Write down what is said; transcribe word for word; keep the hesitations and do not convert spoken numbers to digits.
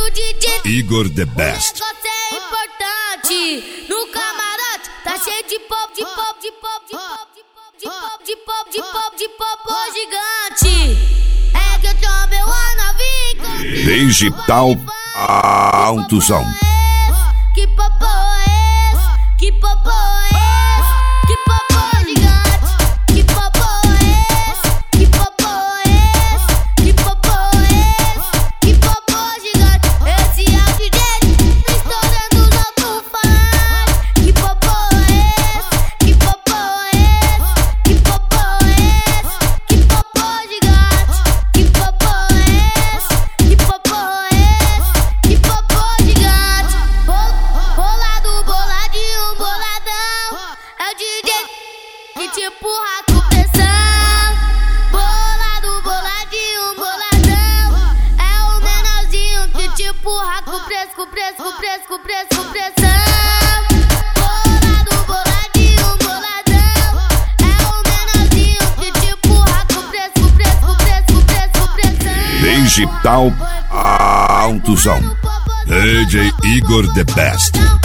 o D J Igor The Best. O negócio é importante. No camarote tá cheio de pop, de pop, de pop, de pop, de pop, de pop, de pop, de pop, de pop gigante. É que eu tô meu novinho. Digital Alto Som. Que popô é esse? Que popô é esse? Que popô gigante? Que popô é esse? Que popô é esse? Que popô é esse? Que popô gigante? Esse é o D J estourando os alto-falantes. Que popô é esse? Que popô é esse? Que popô é esse? Que popô gigante? Que popô é esse? Que popô é esse? Que popô gigante? Bolado, boladinho, boladão. É o D J que te empurra com pressão. Bolado, boladinho, boladão. É o menorzinho que te empurra com preço, com preço, com preço, com preço, com pressão. Bolado, boladinho, boladão. É o menorzinho que te empurra com preço, com preço, com preço, com preço, com pressão. Digital Alto Som. D J Igor The Best.